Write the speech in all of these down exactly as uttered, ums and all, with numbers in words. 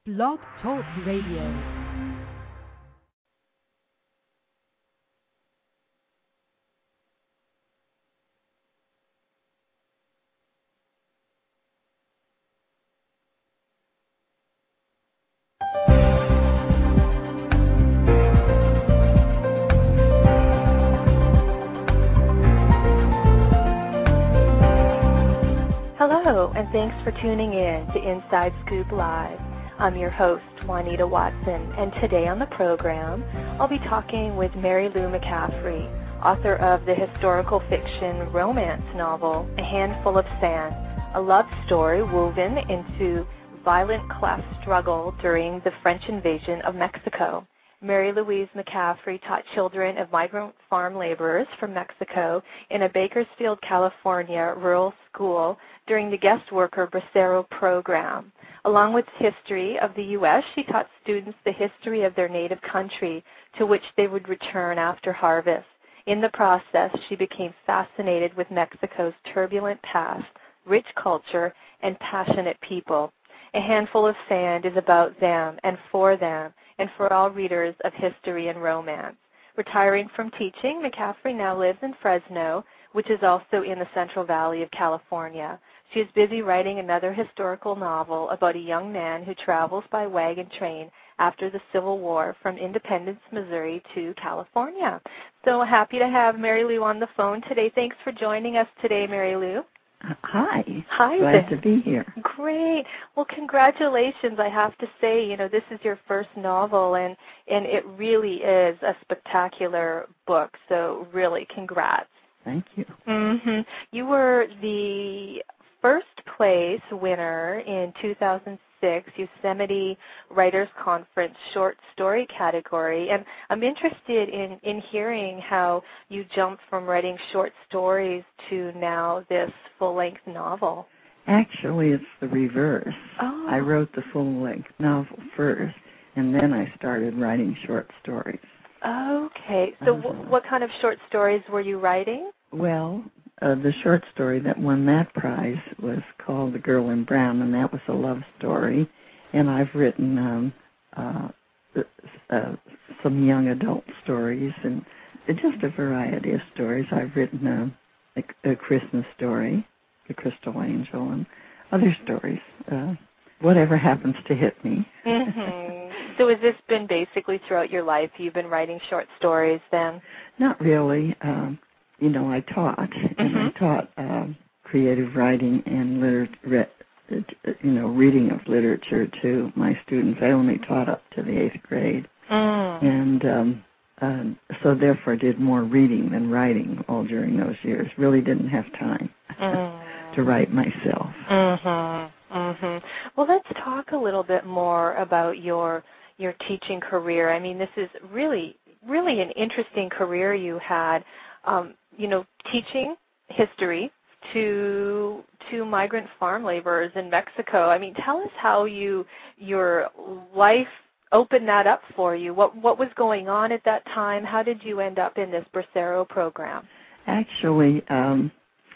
Blog Talk Radio. Hello, and thanks for tuning in to Inside Scoop Live. I'm your host, Juanita Watson, and today on the program, I'll be talking with Mary Lou McCaffrey, author of the historical fiction romance novel, A Handful of Sand, a love story woven into violent class struggle during the French invasion of Mexico. Mary Louise McCaffrey taught children of migrant farm laborers from Mexico in a Bakersfield, California rural school during the guest worker Bracero program. Along with history of the U S, she taught students the history of their native country to which they would return after harvest. In the process, she became fascinated with Mexico's turbulent past, rich culture, and passionate people. A Handful of Sand is about them and for them, and for all readers of history and romance. Retiring from teaching, McCaffrey now lives in Fresno, which is also in the Central Valley of California. She is busy writing another historical novel about a young man who travels by wagon train after the Civil War from Independence, Missouri to California. So happy to have Mary Lou on the phone today. Thanks for joining us today, Mary Lou. Uh, hi. Hi. Glad there. to be here. Great. Well, congratulations. I have to say, you know, this is your first novel, and, and it really is a spectacular book. So really, congrats. Thank you. Mm-hmm. You were the first place winner in two thousand six Yosemite Writers Conference short story category, and I'm interested in, in hearing how you jumped from writing short stories to now this full-length novel. Actually, it's the reverse. Oh. I wrote the full-length novel first, and then I started writing short stories. Okay. So uh, w- what kind of short stories were you writing? Well, uh, the short story that won that prize was called The Girl in Brown, and that was a love story. And I've written um, uh, uh, some young adult stories and just a variety of stories. I've written a, a, a Christmas story, The Crystal Angel, and other stories. Uh, whatever happens to hit me. Mm-hmm. So has this been basically throughout your life? You've been writing short stories then? Not really. Um, you know, I taught, mm-hmm. and I taught um, creative writing and liter- you know, reading of literature to my students. I only taught up to the eighth grade. Mm. And um, uh, so therefore did more reading than writing all during those years. Really didn't have time mm. to write myself. Mm-hmm. Mm-hmm. Well, let's talk a little bit more about your your teaching career. I mean, this is really, really an interesting career you had, um, you know, teaching history to to migrant farm laborers in Mexico. I mean, tell us how you your life opened that up for you. What what was going on at that time? How did you end up in this Bracero program? Actually, um,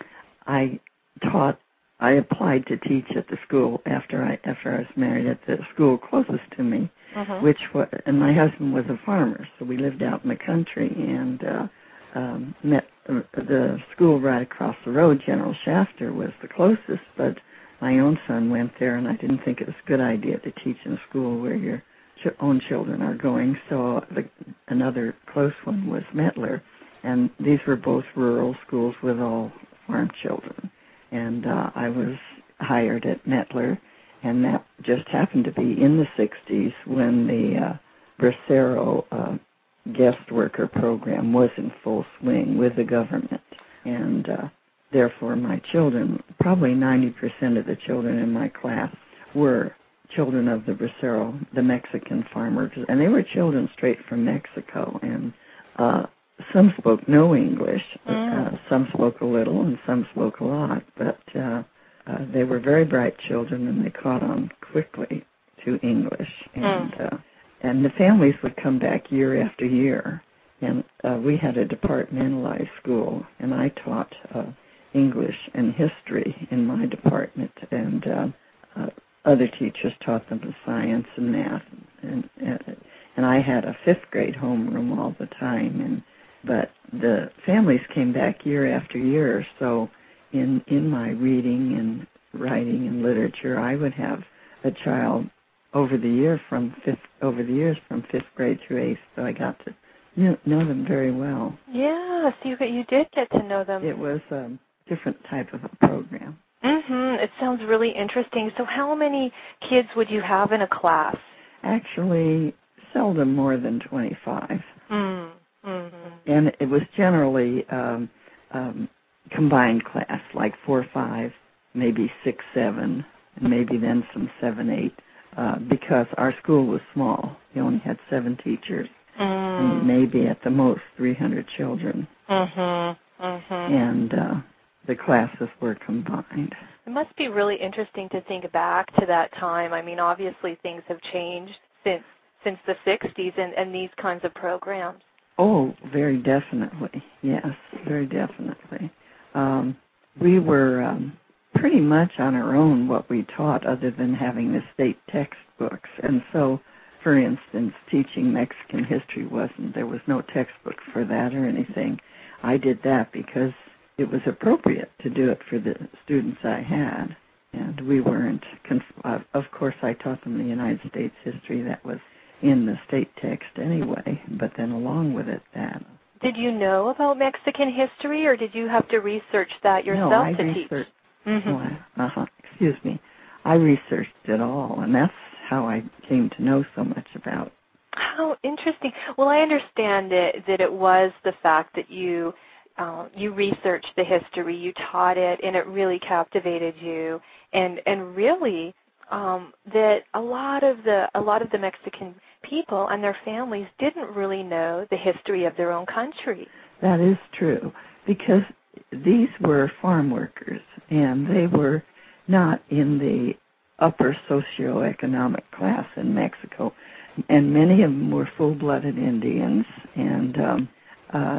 I taught. I applied to teach at the school after I after I was married at the school closest to me, mm-hmm. which was, and my husband was a farmer, so we lived out in the country and uh, um, met uh, the school right across the road. General Shafter was the closest, but my own son went there, and I didn't think it was a good idea to teach in a school where your ch- own children are going. So the, another close one was Mettler, and these were both rural schools with all farm children. And uh, I was hired at Mettler, and that just happened to be in the sixties when the uh, Bracero uh, guest worker program was in full swing with the government. And uh, therefore my children, probably ninety percent of the children in my class were children of the Bracero, the Mexican farmers, and they were children straight from Mexico. And uh, some spoke no English, mm. uh, some spoke a little, and some spoke a lot, but uh, uh, they were very bright children, and they caught on quickly to English. And mm. uh, and the families would come back year after year, and uh, we had a departmentalized school, and I taught uh, English and history in my department, and uh, uh, other teachers taught them the science and math, and, and and I had a fifth grade homeroom all the time. And but the families came back year after year, so in in my reading and writing and literature, I would have a child over the year from fifth over the years from fifth grade through eighth, so I got to know, know them very well. Yes, you you did get to know them. It was a different type of a program. Mhm. It sounds really interesting. So, how many kids would you have in a class? Actually, seldom more than twenty-five. Mm. Mm-hmm. And it was generally um, um, combined class, like four, five, maybe six, seven, and maybe then some seven, eight, uh, because our school was small. We only had seven teachers, mm. and maybe at the most three hundred children. Mm-hmm. Mm-hmm. And uh, the classes were combined. It must be really interesting to think back to that time. I mean, obviously things have changed since since the sixties and, and these kinds of programs. Oh, very definitely. Yes, very definitely. Um, we were um, pretty much on our own what we taught other than having the state textbooks. And so, for instance, teaching Mexican history wasn't, there was no textbook for that or anything. I did that because it was appropriate to do it for the students I had. And we weren't, conf- uh, of course I taught them the United States history that was in the state text anyway, but then along with it that. Did you know about Mexican history, or did you have to research that yourself no, I to researched, teach? Mm-hmm. Oh, I, uh-huh, excuse me. I researched it all, and that's how I came to know so much about it. How interesting. Well, I understand it, that it was the fact that you uh, you researched the history, you taught it, and it really captivated you, and and really um, that a lot of the a lot of the Mexican people and their families didn't really know the history of their own country. That is true, because these were farm workers, and they were not in the upper socioeconomic class in Mexico, and many of them were full-blooded Indians, and um, uh,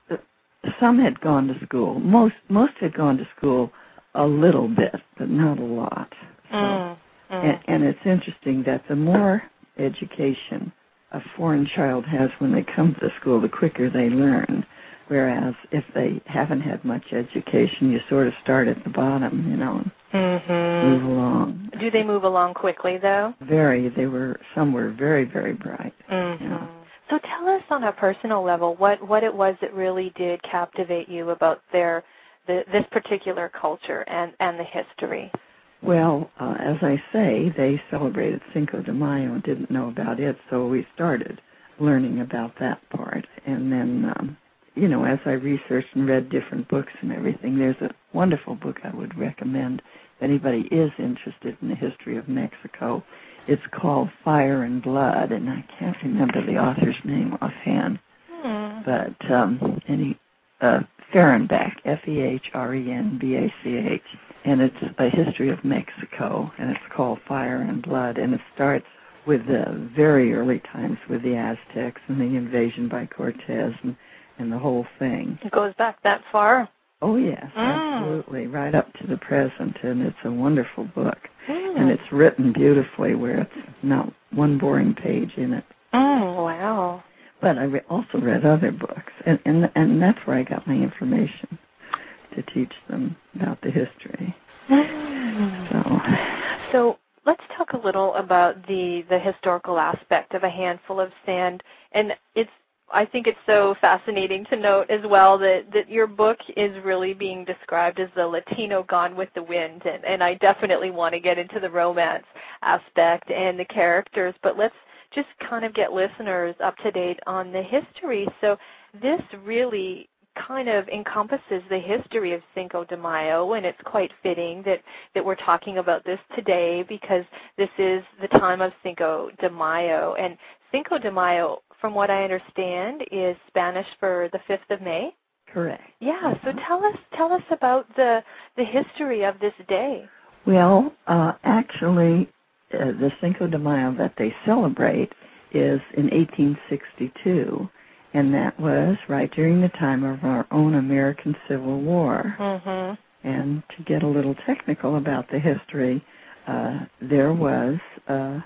some had gone to school. Most most had gone to school a little bit, but not a lot. So, mm, mm. And, and it's interesting that the more education a foreign child has when they come to school, the quicker they learn. Whereas if they haven't had much education, you sort of start at the bottom, you know, and mm-hmm. move along. Do they move along quickly, though? Very. They were. Some were very, very bright. Mm-hmm. You know. So tell us on a personal level what, what it was that really did captivate you about their the, this particular culture and, and the history. Well, uh, as I say, they celebrated Cinco de Mayo and didn't know about it, so we started learning about that part. And then, um, you know, as I researched and read different books and everything, there's a wonderful book I would recommend if anybody is interested in the history of Mexico. It's called Fire and Blood, and I can't remember the author's name offhand. Hmm. But um, any uh, Fehrenbach, F E H R E N B A C H, and it's a history of Mexico, and it's called Fire and Blood, and it starts with the very early times with the Aztecs and the invasion by Cortez and, and the whole thing. It goes back that far? Oh, yes, mm. absolutely, right up to the present, and it's a wonderful book. Mm. And it's written beautifully where it's not one boring page in it. Mm, wow. But I re- also read other books, and, and and that's where I got my information to teach them about the history. Mm. So, so let's talk a little about the, the historical aspect of A Handful of Sand. And it's I think it's so fascinating to note as well that, that your book is really being described as the Latino Gone with the Wind, and, and I definitely want to get into the romance aspect and the characters, but let's just kind of get listeners up to date on the history. So this really kind of encompasses the history of Cinco de Mayo, and it's quite fitting that, that we're talking about this today because this is the time of Cinco de Mayo. And Cinco de Mayo, from what I understand, is Spanish for the fifth of May? Correct. Yeah, so tell us tell us about the the history of this day. Well, uh, actually, uh, the Cinco de Mayo that they celebrate is in eighteen sixty-two, and that was right during the time of our own American Civil War. Mm-hmm. And to get a little technical about the history, uh, there was uh,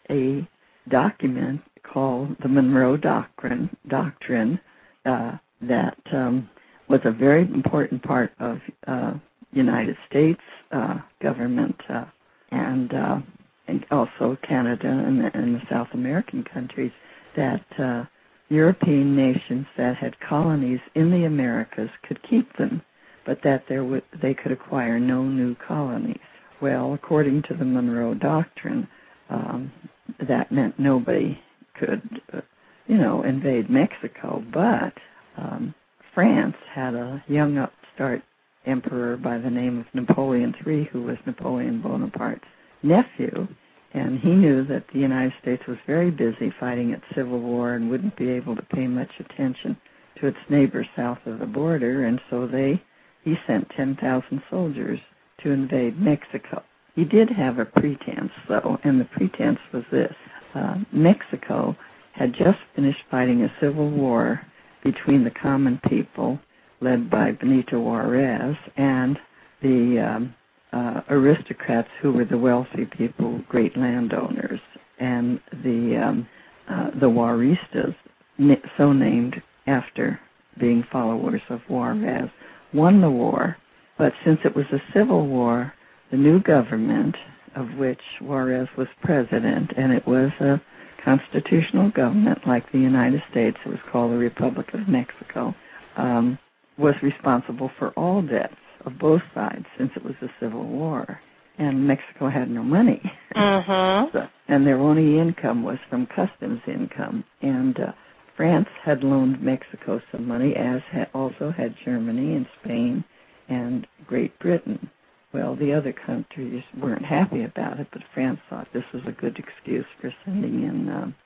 a document called the Monroe Doctrine, doctrine uh, that um, was a very important part of uh, United States uh, government uh, and, uh, and also Canada and, and the South American countries, that uh, European nations that had colonies in the Americas could keep them, but that there w- they could acquire no new colonies. Well, according to the Monroe Doctrine, um, that meant nobody could, uh, you know, invade Mexico, but um, France had a young upstart emperor by the name of Napoleon the Third, who was Napoleon Bonaparte's nephew, and he knew that the United States was very busy fighting its civil war and wouldn't be able to pay much attention to its neighbors south of the border, and so they he sent ten thousand soldiers to invade Mexico. He did have a pretense, though, and the pretense was this. Uh, Mexico had just finished fighting a civil war between the common people, led by Benito Juarez, and the um, uh, aristocrats who were the wealthy people, great landowners, and the um, uh, the Juaristas, so named after being followers of Juarez, won the war. But since it was a civil war, the new government, of which Juarez was president, and it was a constitutional government like the United States, it was called the Republic of Mexico, um, was responsible for all debts of both sides since it was a civil war. And Mexico had no money. Mm-hmm. so, and their only income was from customs income. And uh, France had loaned Mexico some money, as ha- also had Germany and Spain and Great Britain. Well, the other countries weren't happy about it, but France thought this was a good excuse for sending in um,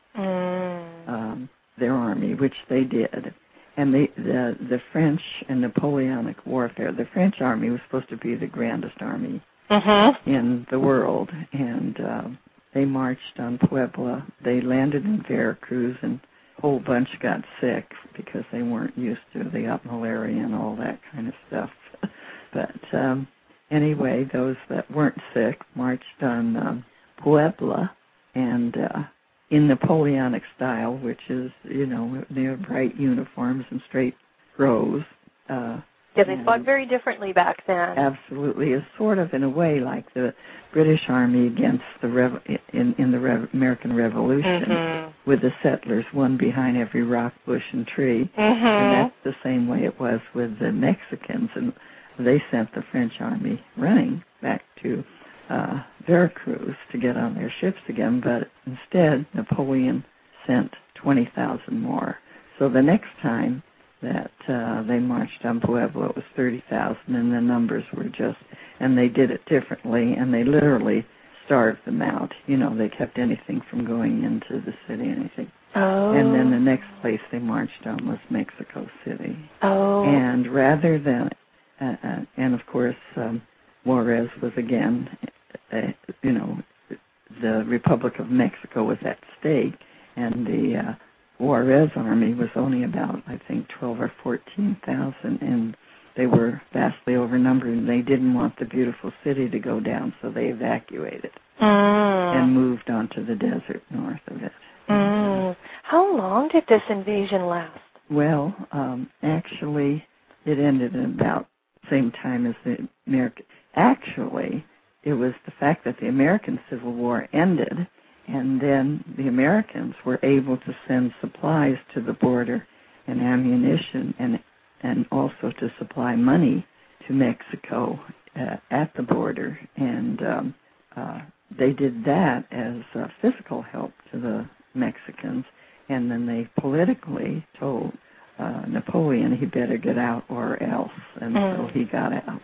mm. um, their army, which they did. And the, the the French and Napoleonic warfare, the French army was supposed to be the grandest army mm-hmm. in the world, and uh, they marched on Puebla. They landed in Veracruz, and a whole bunch got sick because they weren't used to the malaria and all that kind of stuff. But um, anyway, those that weren't sick marched on um, Puebla, and uh, in Napoleonic style, which is, you know, their bright uniforms and straight rows. Uh, yeah, they fought very differently back then. Absolutely. It's sort of, in a way, like the British Army against the Rev- in, in the Rev- American Revolution, mm-hmm. with the settlers, one behind every rock, bush, and tree. Mm-hmm. And that's the same way it was with the Mexicans. And they sent the French army running back to uh, Veracruz to get on their ships again, but instead Napoleon sent twenty thousand more. So the next time that uh, they marched on Puebla, it was thirty thousand, and the numbers were just, and they did it differently, and they literally starved them out. You know, they kept anything from going into the city, anything. Oh. And then the next place they marched on was Mexico City. Oh. And rather than, uh, uh, and of course, um, Juarez was again, uh, you know, the Republic of Mexico was at stake, and the uh, Juarez army was only about, I think, twelve or fourteen thousand, and they were vastly outnumbered, and they didn't want the beautiful city to go down, so they evacuated mm. and moved on to the desert north of it. Mm. How long did this invasion last? Well, um, actually, it ended in about the same time as the American. Actually, it was the fact that the American Civil War ended, and then the Americans were able to send supplies to the border and ammunition, and and also to supply money to Mexico uh, at the border. And um, uh, they did that as uh, physical help to the Mexicans, and then they politically told uh, Napoleon he better get out or else, and mm. so he got out.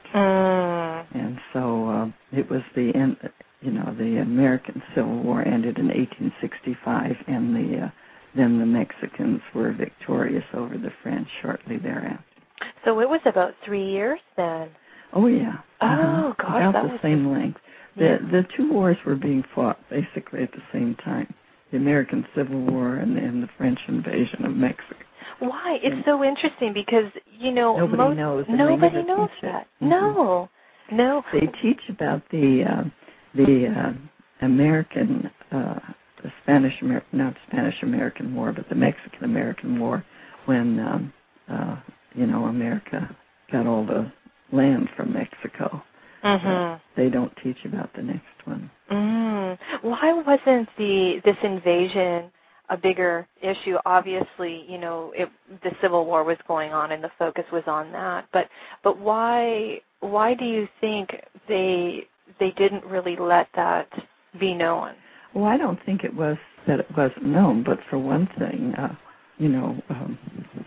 Mm. And so uh, it was the end. You know, the American Civil War ended in eighteen sixty-five, and the uh, then the Mexicans were victorious over the French shortly thereafter. So it was about three years then. Oh yeah. Oh uh-huh. gosh, about that the was same length. The yeah. the two wars were being fought basically at the same time: the American Civil War and, and the French invasion of Mexico. Why? It's and so interesting because you know nobody most, knows. Nobody knows that. Mm-hmm. No, no. They teach about the uh, the uh, American, uh, the Spanish, Amer- not Spanish American War, but the Mexican American War, when um, uh, you know America got all the land from Mexico. Mm-hmm. Uh, they don't teach about the next one. Mm. Why wasn't the this invasion a bigger issue? Obviously, you know, it, the Civil War was going on, and the focus was on that. But but why why do you think they they didn't really let that be known? Well, I don't think it was that it wasn't known, but for one thing, uh, you know, um,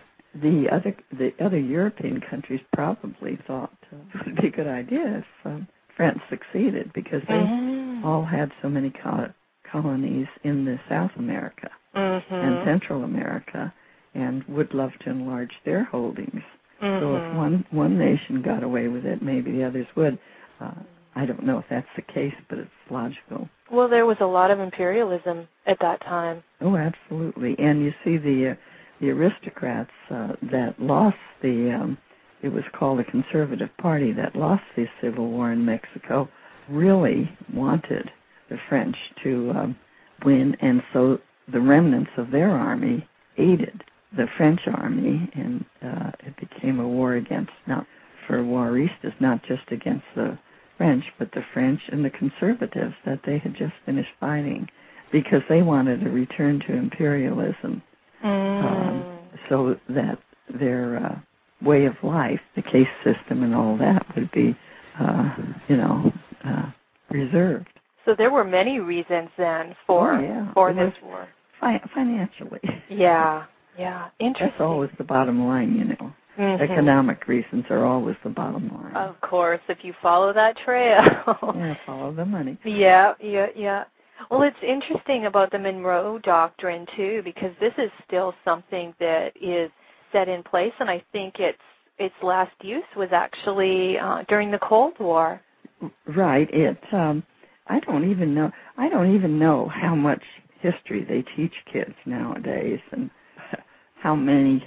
the other the other European countries probably thought uh, it would be a good idea if um, France succeeded, because they mm-hmm. all had so many col- colonies in the South America mm-hmm. and Central America, and would love to enlarge their holdings. Mm-hmm. So if one one nation got away with it, maybe the others would. Uh, I don't know if that's the case, but it's logical. Well, there was a lot of imperialism at that time. Oh, absolutely. And you see the uh, the aristocrats uh, that lost the, um, it was called the Conservative Party, that lost the Civil War in Mexico, really wanted the French to um, win, and so the remnants of their army aided the French army, and uh, it became a war against, not for Waristas, not just against the French, but the French and the conservatives that they had just finished fighting, because they wanted a return to imperialism, mm. um, so that their uh, way of life, the caste system and all that, would be, uh, you know, uh, reserved. So there were many reasons then for oh, yeah. for it this war. Fi- financially. Yeah, yeah, interesting. That's always the bottom line, you know. Mm-hmm. Economic reasons are always the bottom line. Of course, if you follow that trail. yeah, follow the money. Yeah, yeah, yeah. Well, it's interesting about the Monroe Doctrine, too, because this is still something that is set in place, and I think its its last use was actually uh, during the Cold War. Right. It. Um, I don't even know. I don't even know how much history they teach kids nowadays, and how many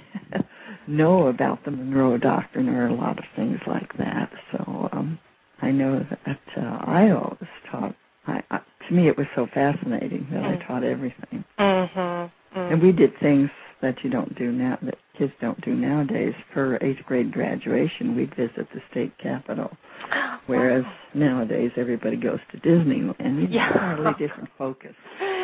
know about the Monroe Doctrine or a lot of things like that. So um, I know that uh, I always taught. I, I, to me, it was so fascinating that mm. I taught everything. Mm-hmm. Mm-hmm. And we did things that you don't do now, that kids don't do nowadays. For eighth grade graduation, we'd visit the state capitol, whereas wow. nowadays everybody goes to Disneyland. It's yeah. a totally different focus.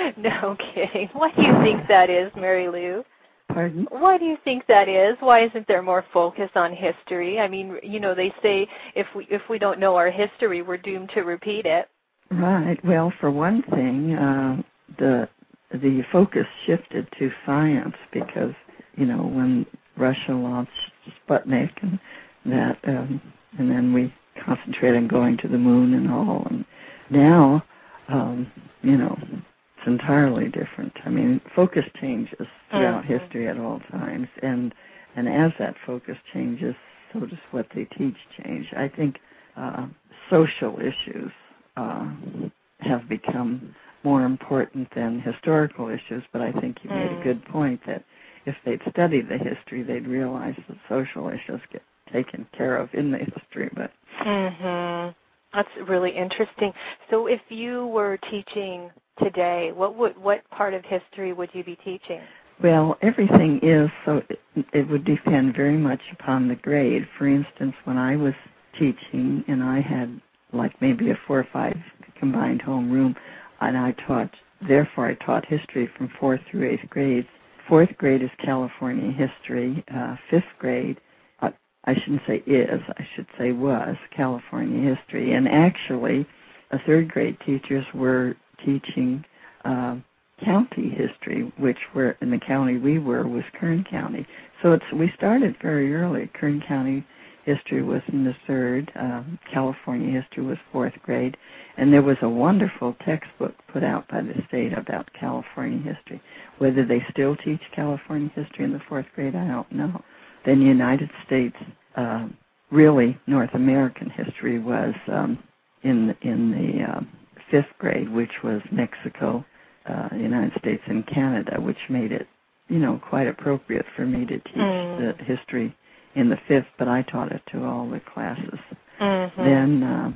No kidding. Why do you think that is, Mary Lou? Pardon? Why do you think that is? Why isn't there more focus on history? I mean, you know, they say if we if we don't know our history, we're doomed to repeat it. Right. Well, for one thing, uh, the the focus shifted to science because, you know, when Russia launched Sputnik and that, um, and then we concentrated on going to the moon and all, and now, um, you know, it's entirely different. I mean, focus changes throughout mm-hmm. history at all times, and and as that focus changes, so does what they teach change. I think uh, social issues uh, have become more important than historical issues, but I think you made a good point that if they'd studied the history, they'd realize that social issues get taken care of in the history. But mm-hmm. That's really interesting. So if you were teaching today, what would what part of history would you be teaching? Well, everything is, so it, it would depend very much upon the grade. For instance, when I was teaching and I had like maybe a four or five combined homeroom, and I taught, therefore I taught history from fourth through eighth grades. Fourth grade is California history. Uh, fifth grade, uh, I shouldn't say is, I should say was California history. And actually, uh, third grade teachers were teaching uh, county history, which were in the county we were was Kern County. So it's we started very early. Kern County history was in the third. Um, California history was fourth grade. And there was a wonderful textbook put out by the state about California history. Whether they still teach California history in the fourth grade, I don't know. Then United States, uh, really North American history was um, in, in the uh, fifth grade, which was Mexico, uh, United States, and Canada, which made it, you know, quite appropriate for me to teach mm. the history in the fifth, but I taught it to all the classes. Mm-hmm. Then uh,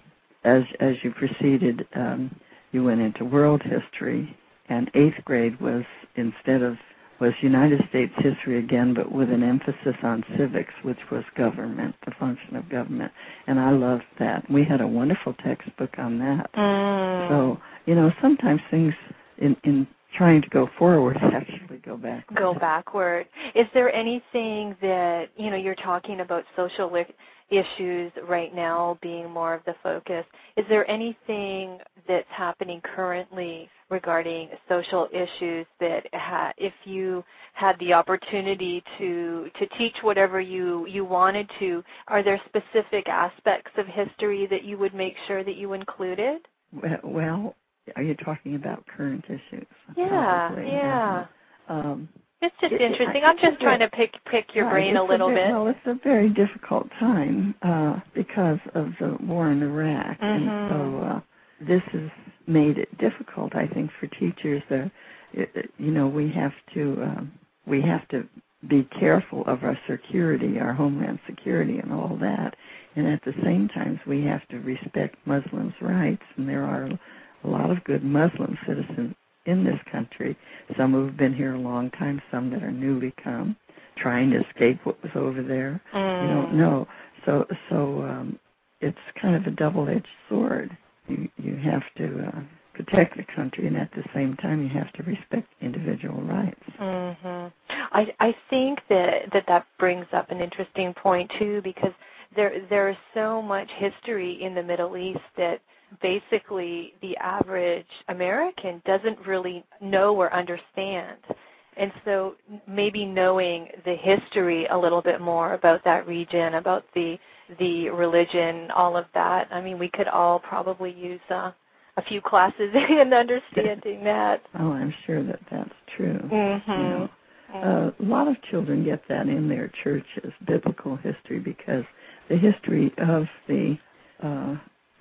as as you proceeded, um, you went into world history, and eighth grade was instead of was United States history again, but with an emphasis on civics, which was government, the function of government. And I loved that. We had a wonderful textbook on that. Mm. So, you know, sometimes things in, in trying to go forward actually go backward. Go backward. Is there anything that, you know, you're talking about social issues right now being more of the focus. Is there anything that's happening currently regarding social issues that ha- if you had the opportunity to to teach whatever you, you wanted to, are there specific aspects of history that you would make sure that you included? Well, are you talking about current issues? Yeah, Probably. yeah. Um, It's just it, interesting. I, I'm just trying to pick pick your right, brain a little a bit. Well, it's a very difficult time uh, because of the war in Iraq, mm-hmm. and so uh, this has made it difficult, I think, for teachers. Uh, it, you know, we have to um, we have to be careful of our security, our homeland security, and all that. And at the same time, we have to respect Muslims' rights, and there are a lot of good Muslim citizens in this country, some who have been here a long time, some that are newly come, trying to escape what was over there. Mm. You don't know. So so um, it's kind of a double-edged sword. You, you have to uh, protect the country, and at the same time you have to respect individual rights. Mm-hmm. I, I think that, that that brings up an interesting point, too, because there there is so much history in the Middle East that basically the average American doesn't really know or understand. And so maybe knowing the history a little bit more about that region, about the the religion, all of that, I mean, we could all probably use uh, a few classes in understanding that. Oh, I'm sure that that's true. Mm-hmm. You know, uh, a lot of children get that in their churches, biblical history, because the history of the uh,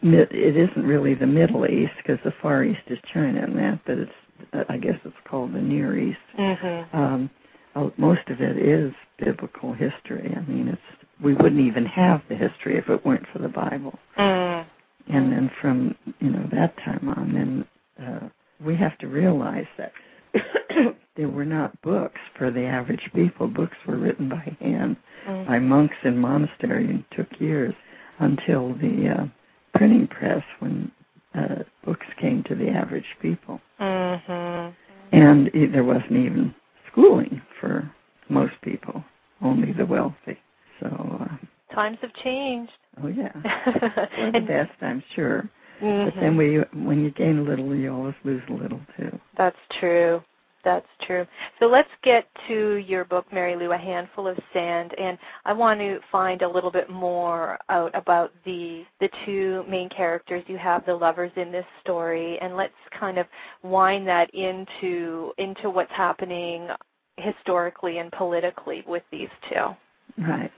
it isn't really the Middle East, because the Far East is China and that, but it's, I guess it's called the Near East. Mm-hmm. Um, most of it is biblical history. I mean, it's we wouldn't even have the history if it weren't for the Bible. Mm-hmm. And then from, you know, that time on, then uh, we have to realize that there were not books for the average people. Books were written by hand mm-hmm. by monks in monasteries, and took years until the uh, printing press when uh, books came to the average people. Mm-hmm. And it, there wasn't even schooling for most people, only the wealthy. So uh, times have changed. Oh, yeah. For the best, I'm sure. Mm-hmm. But then we, when you gain a little, you always lose a little, too. That's true. That's true. So let's get to your book, Mary Lou, A Handful of Sand, and I want to find a little bit more out about the the two main characters you have, the lovers in this story, and let's kind of wind that into into what's happening historically and politically with these two. Right.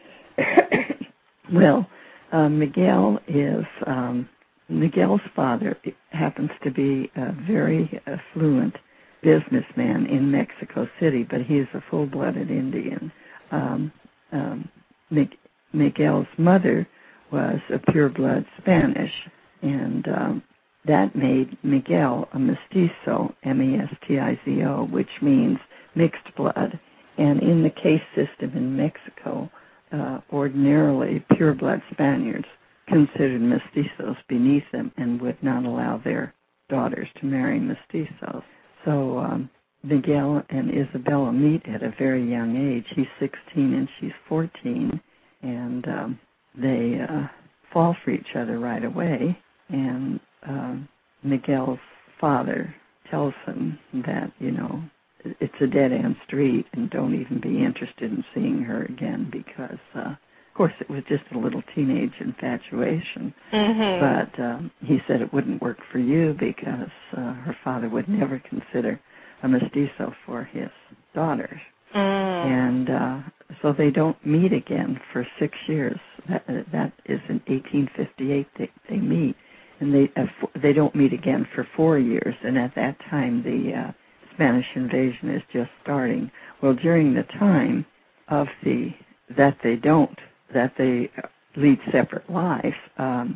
Well, uh, Miguel is um, Miguel's father happens to be a very affluent businessman in Mexico City, but he's a full-blooded Indian. Um, um, Miguel's mother was a pure-blood Spanish, and um, that made Miguel a mestizo, M E S T I Z O, which means mixed blood. And in the caste system in Mexico, uh, ordinarily pure-blood Spaniards considered mestizos beneath them and would not allow their daughters to marry mestizos. So um, Miguel and Isabella meet at a very young age. He's sixteen and she's fourteen, and um, they uh, fall for each other right away. And uh, Miguel's father tells him that, you know, it's a dead-end street and don't even be interested in seeing her again because, uh, of course, it was just a little teenage infatuation. Mm-hmm. But um, he said it wouldn't work for you because uh, her father would never consider a mestizo for his daughters. Mm. And uh, so they don't meet again for six years. That, uh, that is in eighteen fifty-eight they, they meet. And they uh, f- they don't meet again for four years. And at that time, the uh, Spanish invasion is just starting. Well, during the time of the that they don't, that they lead separate lives, um,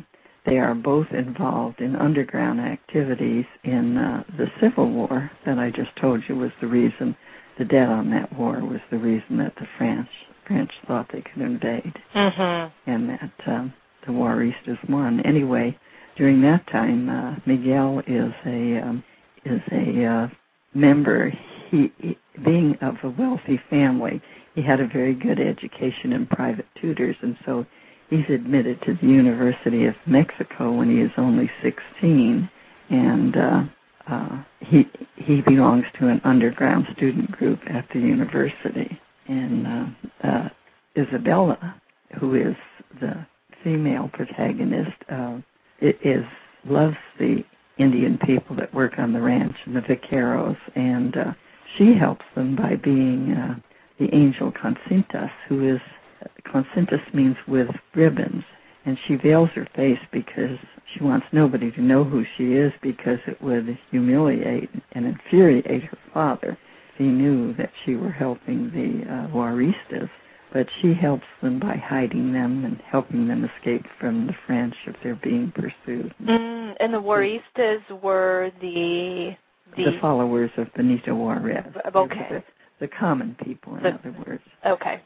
they are both involved in underground activities in uh, the Civil War that I just told you was the reason, the debt on that war was the reason that the French French thought they could invade, mm-hmm. and that um, the Juaristas won. Anyway, during that time, uh, Miguel is a um, is a uh, member. He, he, being of a wealthy family, he had a very good education and private tutors, and so he's admitted to the University of Mexico when he is only sixteen, and uh, uh, he he belongs to an underground student group at the university. And uh, uh, Isabella, who is the female protagonist, uh, is loves the Indian people that work on the ranch and the vaqueros, and uh, she helps them by being uh, the angel Consintas, who is, Consintas means with ribbons, and she veils her face because she wants nobody to know who she is, because it would humiliate and infuriate her father if he knew that she were helping the uh, Juaristas. But she helps them by hiding them and helping them escape from the French if they're being pursued. Mm, and the Juaristas were the... The, the followers of Benito Juarez. Okay. The, the common people, in the, other words. Okay.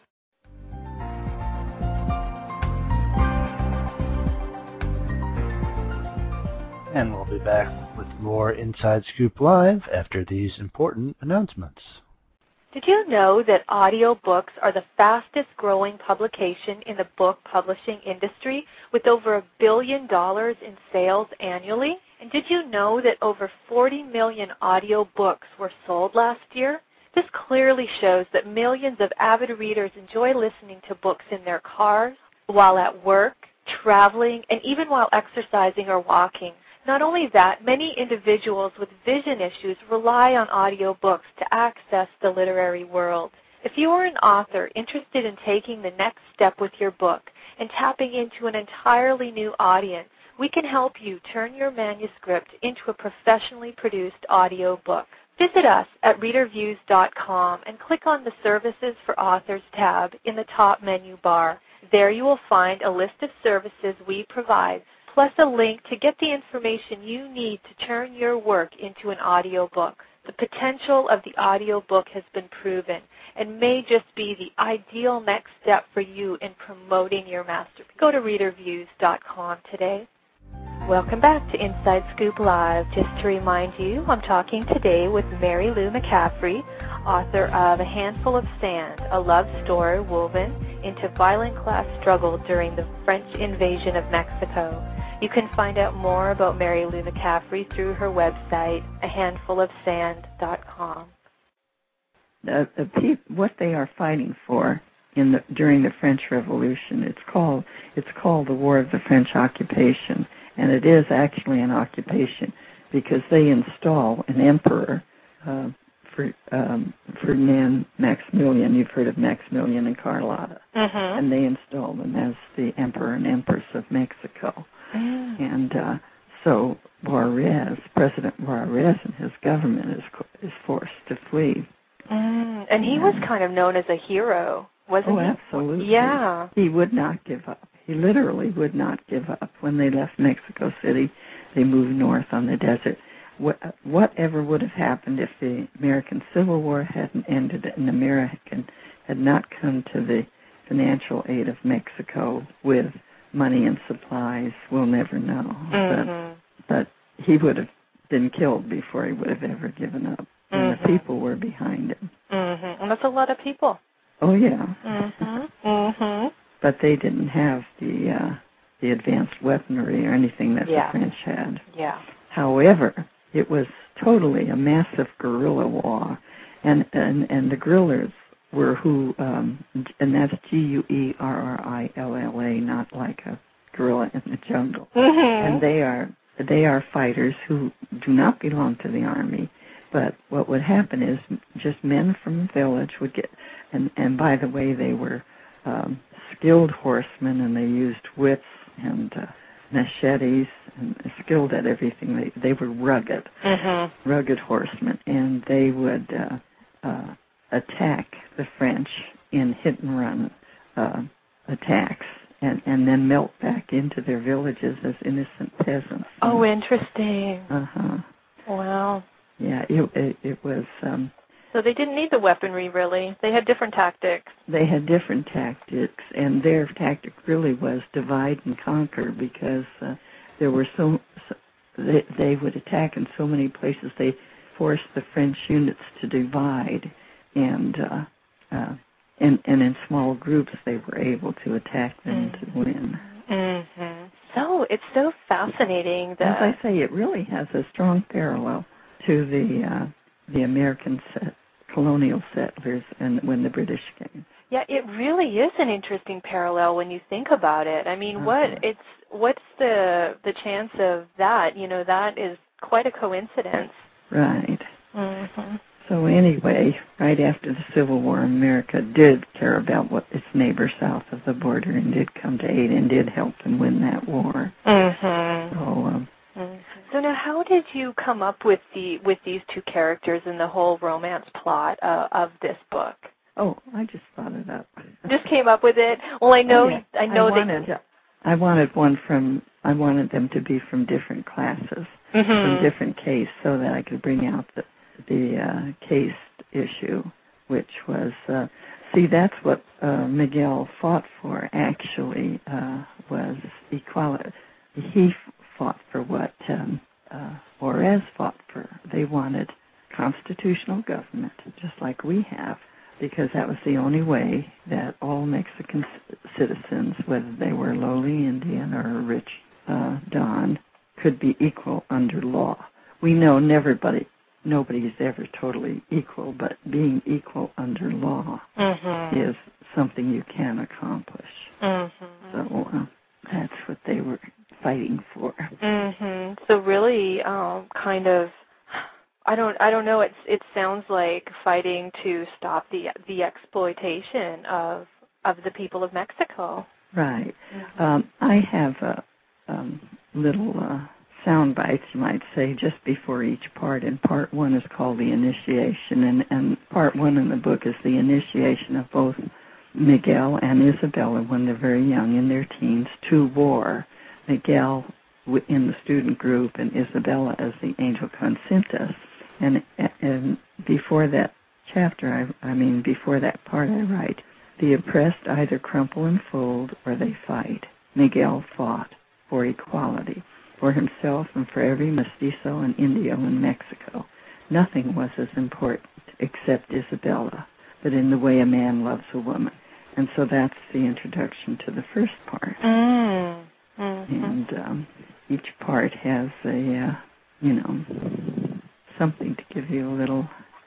And we'll be back with more Inside Scoop Live after these important announcements. Did you know that audiobooks are the fastest growing publication in the book publishing industry, with over a billion dollars in sales annually? And did you know that over forty million audiobooks were sold last year? This clearly shows that millions of avid readers enjoy listening to books in their cars, while at work, traveling, and even while exercising or walking. Not only that, many individuals with vision issues rely on audiobooks to access the literary world. If you are an author interested in taking the next step with your book and tapping into an entirely new audience, we can help you turn your manuscript into a professionally produced audiobook. Visit us at reader views dot com and click on the Services for Authors tab in the top menu bar. There you will find a list of services we provide, plus a link to get the information you need to turn your work into an audiobook. The potential of the audiobook has been proven and may just be the ideal next step for you in promoting your masterpiece. Go to reader views dot com today. Welcome back to Inside Scoop Live. Just to remind you, I'm talking today with Mary Lou McCaffrey, author of A Handful of Sand, a love story woven into violent class struggle during the French invasion of Mexico. You can find out more about Mary Lou McCaffrey through her website, a handful of sand dot com. The, the pe- what they are fighting for in the, during the French Revolution, it's called it's called the War of the French Occupation. And it is actually an occupation because they install an emperor, uh, for, um, Ferdinand Maximilian. You've heard of Maximilian and Carlotta. Mm-hmm. And they install them as the emperor and empress of Mexico. Mm. And uh, so Juarez, President Juarez and his government is, is forced to flee. Mm. And he was kind of known as a hero, wasn't oh, he? Oh, absolutely. Yeah. He would not give up. He literally would not give up. When they left Mexico City, they moved north on the desert. What, whatever would have happened if the American Civil War hadn't ended and America had not come to the financial aid of Mexico with money and supplies, we'll never know. Mm-hmm. But, but he would have been killed before he would have ever given up. And mm-hmm. the people were behind him. Mm-hmm. And that's a lot of people. Oh, yeah. Mm-hmm. Mm-hmm. But they didn't have the uh, the advanced weaponry or anything that yeah. the French had. Yeah. However, it was totally a massive guerrilla war, and and, and the guerrillas were who, um, and that's G U E R R I L L A, not like a gorilla in the jungle. Mm-hmm. And they are they are fighters who do not belong to the army. But what would happen is just men from the village would get, and and by the way, they were um, skilled horsemen, and they used whips and uh, machetes, and skilled at everything. They they were rugged, mm-hmm. rugged horsemen, and they would uh, uh, attack the French in hit and run uh, attacks. and, and then melt back into their villages as innocent peasants. Oh, interesting. Uh-huh. Wow. Yeah, it, it, it was... Um, so they didn't need the weaponry, really. They had different tactics. They had different tactics, and their tactic really was divide and conquer, because uh, there were so... so they, they would attack in so many places. They forced the French units to divide, and... Uh, uh, And, and in small groups, they were able to attack them mm-hmm. to win. Mm-hmm. So it's so fascinating that, as I say, it really has a strong parallel to the uh, the American set, colonial settlers, and when the British came. Yeah, it really is an interesting parallel when you think about it. I mean, uh-huh. what it's what's the the chance of that? You know, that is quite a coincidence. Right. Mm-hmm. So anyway, right after the Civil War, America did care about what its neighbor south of the border, and did come to aid and did help them win that war. Mm-hmm. So, um, mm-hmm. so now, how did you come up with the with these two characters and the whole romance plot uh, of this book? Oh, I just thought it up. Just came up with it. Well, I know, oh, yeah. I know I wanted, that. I wanted one from. I wanted them to be from different classes, mm-hmm. from different case, so that I could bring out the. the uh, case issue, which was, uh, see, that's what uh, Miguel fought for, actually, uh, was equality. He f- fought for what um, uh, Juarez fought for. They wanted constitutional government, just like we have, because that was the only way that all Mexican c- citizens, whether they were lowly Indian or a rich uh, Don, could be equal under law. We know everybody Nobody is ever totally equal, but being equal under law mm-hmm. is something you can accomplish. Mm-hmm. So uh, that's what they were fighting for. Mm-hmm. So really, um, kind of, I don't, I don't know. It's, it sounds like fighting to stop the the exploitation of of the people of Mexico. Right. Mm-hmm. Um, I have a um, little. Uh, sound bites, you might say, just before each part, and part one is called the initiation, and, and part one in the book is the initiation of both Miguel and Isabella when they're very young, in their teens, to war. Miguel in the student group and Isabella as the angel Consintas. And, and before that chapter, I, I mean, before that part I write, the oppressed either crumple and fold or they fight. Miguel fought for equality, for himself and for every mestizo and indio in Mexico. Nothing was as important except Isabella, but in the way a man loves a woman. And so that's the introduction to the first part. Mm. Mm-hmm. And um, each part has a, uh, you know, something to give you a little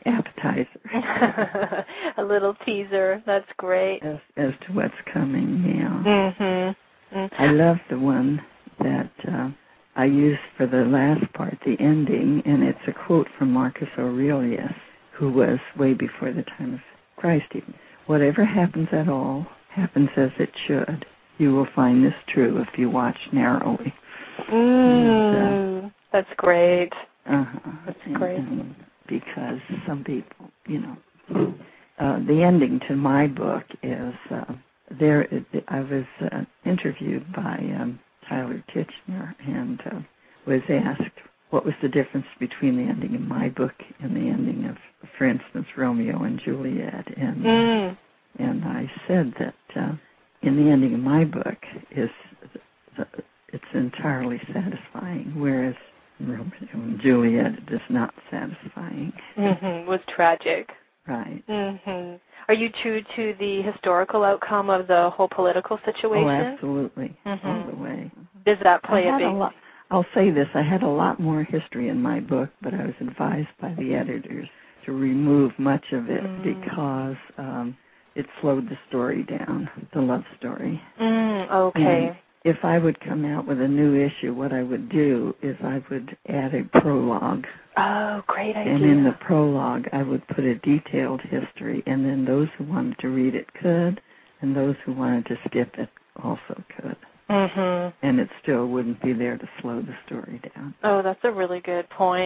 appetizer. A little teaser. That's great. As, as to what's coming, yeah. Mm-hmm. Mm-hmm. I love the one that... Uh, I used for the last part, the ending, and it's a quote from Marcus Aurelius, who was way before the time of Christ even. Whatever happens at all, happens as it should. You will find this true if you watch narrowly. Mm, and, uh, that's great. Uh-huh. That's and, great. And because some people, you know, uh, the ending to my book is, uh, there. I was uh, interviewed by... Um, Tyler Kitchener, and uh, was asked what was the difference between the ending in my book and the ending of, for instance, Romeo and Juliet. And mm. and I said that uh, in the ending of my book is the, it's entirely satisfying, whereas Romeo and Juliet is not satisfying. Mm-hmm. It was tragic. Right. Mm-hmm. Are you true to the historical outcome of the whole political situation? Oh, absolutely. Mm-hmm. All the way. Does that play I a big... A lot, I'll say this. I had a lot more history in my book, but I was advised by the editors to remove much of it mm. because um, it slowed the story down, the love story. Mm, okay. And if I would come out with a new issue, what I would do is I would add a prologue. Oh, great idea. And in the prologue, I would put a detailed history, and then those who wanted to read it could, and those who wanted to skip it also could. Mm-hmm. And it still wouldn't be there to slow the story down. Oh, that's a really good point.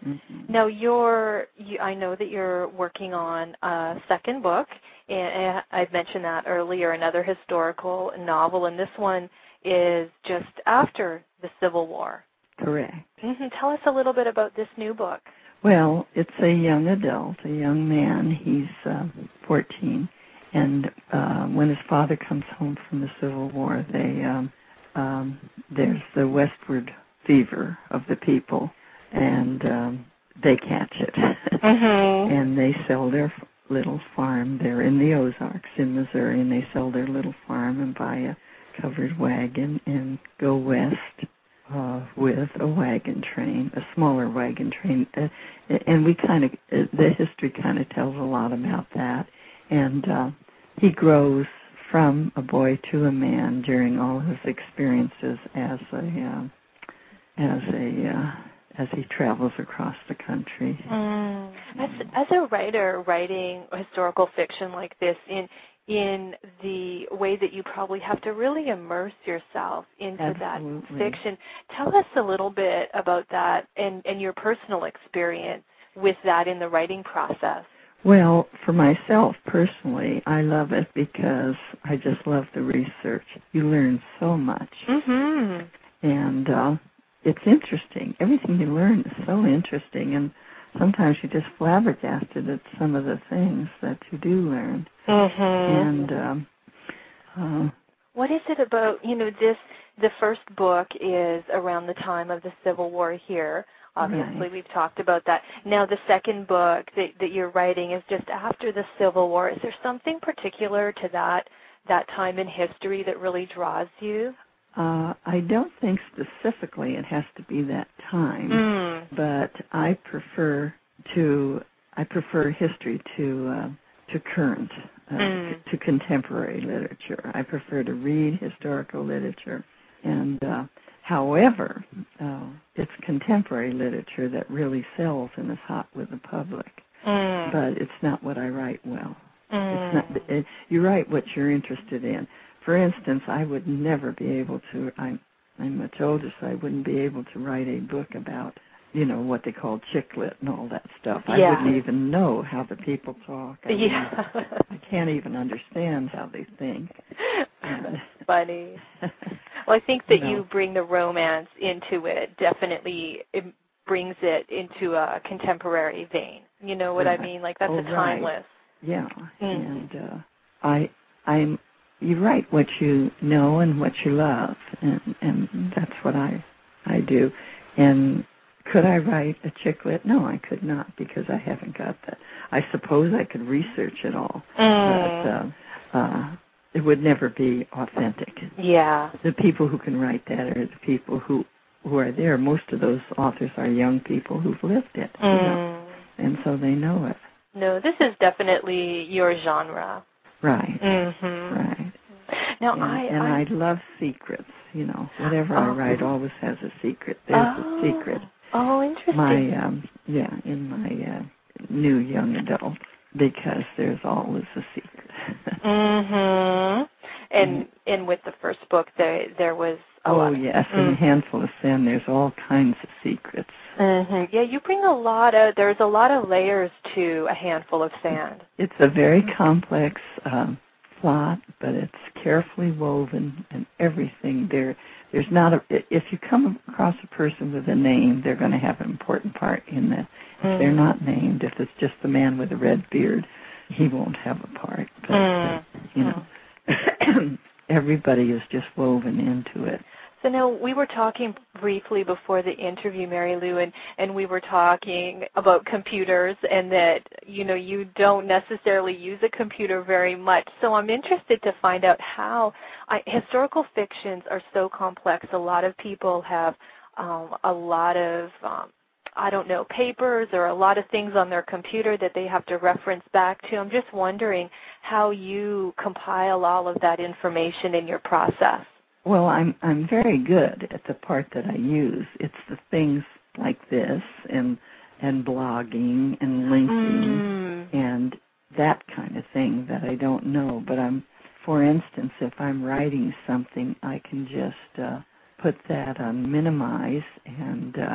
Mm-hmm. Now, you're, you, I know that you're working on a second book, and I've mentioned that earlier, another historical novel, and this one is just after the Civil War. Correct. Mm-hmm. Tell us a little bit about this new book. Well, it's a young adult, a young man. He's uh, fourteen, and uh, when his father comes home from the Civil War, they um, um, there's the westward fever of the people, and um, they catch it, mm-hmm. and they sell their little farm. They're in the Ozarks in Missouri, and they sell their little farm and buy a covered wagon and go west uh, with a wagon train, a smaller wagon train. Uh, and we kind of, uh, the history kind of tells a lot about that. And uh, he grows from a boy to a man during all his experiences as a, uh, as a, uh, as he travels across the country. Mm. As, as a writer writing historical fiction like this, in in the way that you probably have to really immerse yourself into Absolutely. that fiction, tell us a little bit about that and, and your personal experience with that in the writing process. Well, for myself personally, I love it because I just love the research. You learn so much. Mm-hmm. And uh, it's interesting. Everything you learn is so interesting, and sometimes you're just flabbergasted at some of the things that you do learn. Mm-hmm. And um, uh, what is it about, you know, this, the first book is around the time of the Civil War here. Obviously, right. We've talked about that. Now, the second book that, that you're writing is just after the Civil War. Is there something particular to that, that time in history that really draws you? Uh, I don't think specifically it has to be that time, mm. but I prefer to I prefer history to uh, to current uh, mm. to contemporary literature. I prefer to read historical literature, and uh, however, uh, it's contemporary literature that really sells and is hot with the public. Mm. But it's not what I write well. Mm. It's not. It, you write what you're interested in. For instance, I would never be able to, I'm, I'm much older, so I wouldn't be able to write a book about, you know, what they call chick lit and all that stuff. I yeah. wouldn't even know how the people talk. I, yeah. I can't even understand how they think. That's funny. Well, I think that you know, you bring the romance into it. Definitely it brings it into a contemporary vein. You know what right. I mean? Like, that's oh, a timeless. Right. Yeah. Mm. And uh, I, I'm... You write what you know and what you love, and, and that's what I I do. And could I write a chick lit? No, I could not, because I haven't got that. I suppose I could research it all, mm. but uh, uh, it would never be authentic. Yeah. The people who can write that are the people who, who are there. Most of those authors are young people who've lived it, mm. you know, and so they know it. No, this is definitely your genre. Right. Mm-hmm. Right. Now, and, I, and I, I love secrets. You know, whatever oh. I write always has a secret. There's oh. a secret. Oh, interesting. My um, yeah, in my uh, new young adult, because there's always a secret. mhm. And and with the first book, there there was a oh lot. yes, mm. in A Handful of Sin, there's all kinds of secrets. Mhm. Yeah, you bring a lot of. There's a lot of layers to A Handful of Sand. It's a very complex um, plot, but it's carefully woven, and everything there. There's not a. If you come across a person with a name, they're going to have an important part in that. If mm. they're not named, if it's just the man with a red beard, he won't have a part. But mm. uh, you know, mm. everybody is just woven into it. So now, we were talking briefly before the interview, Mary Lou, and, and we were talking about computers and that, you know, you don't necessarily use a computer very much. So I'm interested to find out how I, historical fictions are so complex. A lot of people have um, a lot of, um, I don't know, papers or a lot of things on their computer that they have to reference back to. I'm just wondering how you compile all of that information in your process. Well, I'm I'm very good at the part that I use. It's the things like this and and blogging and linking mm. and that kind of thing that I don't know. But I'm, for instance, if I'm writing something, I can just uh, put that on minimize and uh,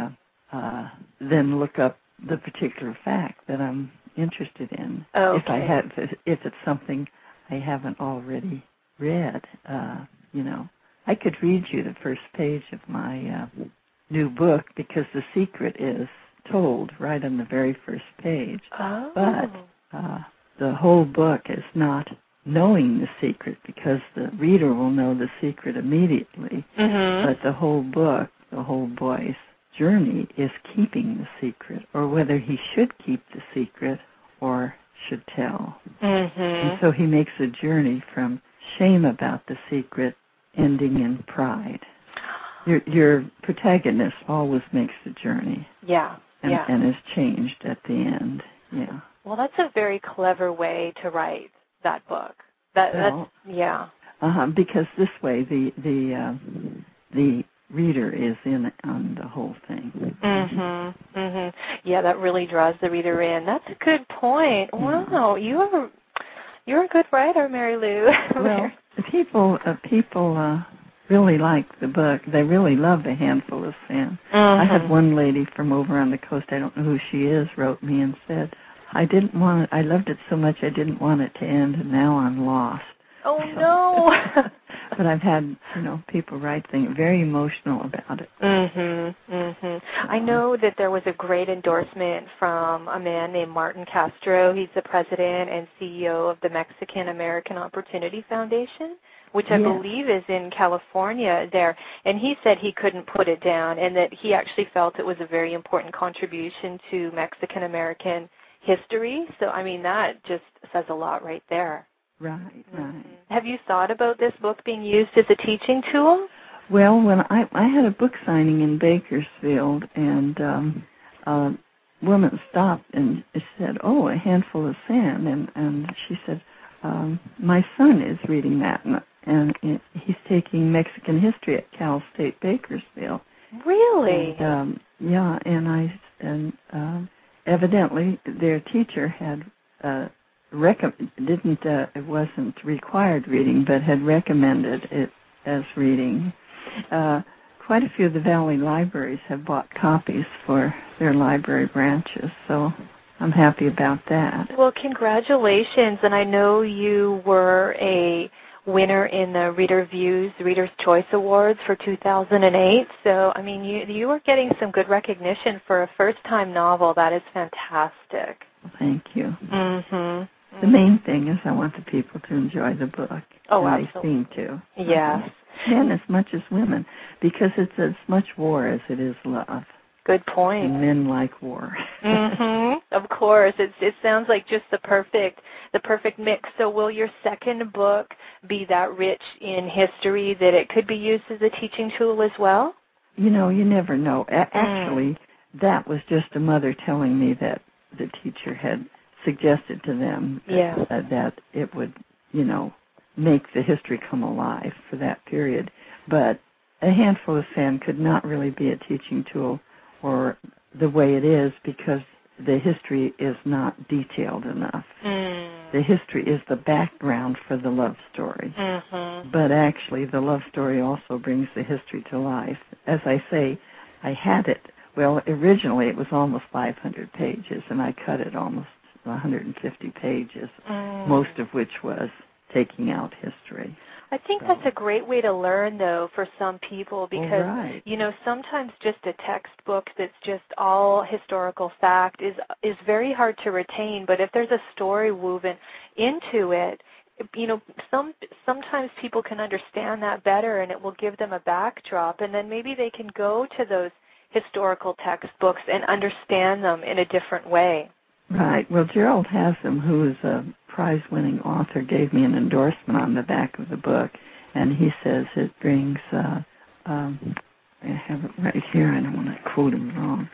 uh, then look up the particular fact that I'm interested in. Okay. If I have, if it's something I haven't already read, uh, you know, I could read you the first page of my uh, new book because the secret is told right on the very first page. Oh. But uh, the whole book is not knowing the secret because the reader will know the secret immediately. Mm-hmm. But the whole book, the whole boy's journey is keeping the secret, or whether he should keep the secret or should tell. Mm-hmm. And so he makes a journey from shame about the secret ending in pride. Your, your protagonist always makes the journey. Yeah, and, yeah. And is changed at the end, yeah. Well, that's a very clever way to write that book. That, well, that's, yeah. Uh-huh, because this way the, the, uh, the reader is in on the whole thing. Mm-hmm, mm-hmm. Yeah, that really draws the reader in. That's a good point. Mm-hmm. Wow, you're, you're a good writer, Mary Lou. Well, people, uh, people, uh, really like the book. They really love A Handful of Sand. Mm-hmm. I had one lady from over on the coast, I don't know who she is, wrote me and said, I didn't want it, I loved it so much I didn't want it to end, and now I'm lost. Oh, no. But I've had, you know, people write things very emotional about it. Mm-hmm, mm-hmm. I know that there was a great endorsement from a man named Martin Castro. He's the president and C E O of the Mexican American Opportunity Foundation, which I yes. believe is in California there. And he said he couldn't put it down and that he actually felt it was a very important contribution to Mexican American history. So, I mean, that just says a lot right there. Right, right. Have you thought about this book being used as a teaching tool? Well, when I, I had a book signing in Bakersfield, and um, a woman stopped and said, oh, A Handful of Sand, and, and she said, um, my son is reading that, and, and it, he's taking Mexican history at Cal State Bakersfield. Really? And, um, yeah, and I, and uh, evidently their teacher had uh, Recom- didn't uh, it wasn't required reading, but had recommended it as reading. Uh, quite a few of the Valley libraries have bought copies for their library branches, so I'm happy about that. Well, congratulations, and I know you were a winner in the Reader Views Reader's Choice Awards for two thousand eight, so, I mean, you, you are getting some good recognition for a first-time novel. That is fantastic. Thank you. Mm-hmm. The main thing is I want the people to enjoy the book. Oh, and absolutely. They seem to. Yes. Men as much as women, because it's as much war as it is love. Good point. And men like war. Mm-hmm. Of course. It's, it sounds like just the perfect, the perfect mix. So will your second book be that rich in history that it could be used as a teaching tool as well? You know, you never know. A- actually, mm. that was just a mother telling me that the teacher had suggested to them that, yeah. uh, that it would, you know, make the history come alive for that period. But A Handful of Sand could not really be a teaching tool or the way it is because the history is not detailed enough. Mm. The history is the background for the love story. Mm-hmm. But actually the love story also brings the history to life. As I say, I had it, well, originally it was almost five hundred pages, and I cut it almost one hundred fifty pages, mm. most of which was taking out history. I think so. That's a great way to learn, though, for some people because, right. you know, sometimes just a textbook that's just all historical fact is is very hard to retain. But if there's a story woven into it, you know, some sometimes people can understand that better, and it will give them a backdrop, and then maybe they can go to those historical textbooks and understand them in a different way. Right. Well, Gerald Haslam, who is a prize-winning author, gave me an endorsement on the back of the book, and he says it brings, uh, um, I have it right here, I don't want to quote him wrong.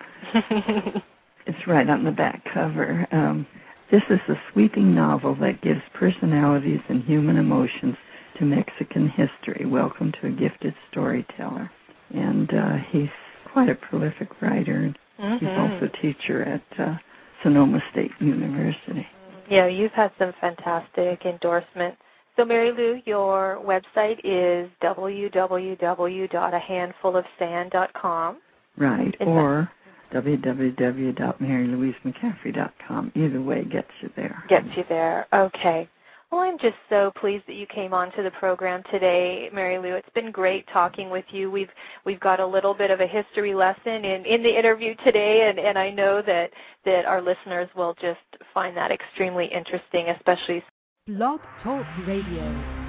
It's right on the back cover. Um, this is a sweeping novel that gives personalities and human emotions to Mexican history. Welcome to a gifted storyteller. And uh, he's quite a prolific writer. Mm-hmm. He's also a teacher at uh, Sonoma State University. Yeah, you've had some fantastic endorsements. So, Mary Lou, your website is w w w dot a handful of sand dot com. Right, is or that? w w w dot mary louise mccaffrey dot com. Either way gets you there. Gets you there. Okay. Well, I'm just so pleased that you came on to the program today, Mary Lou. It's been great talking with you. We've we've got a little bit of a history lesson in, in the interview today, and, and I know that, that our listeners will just find that extremely interesting, especially Blog Talk Radio.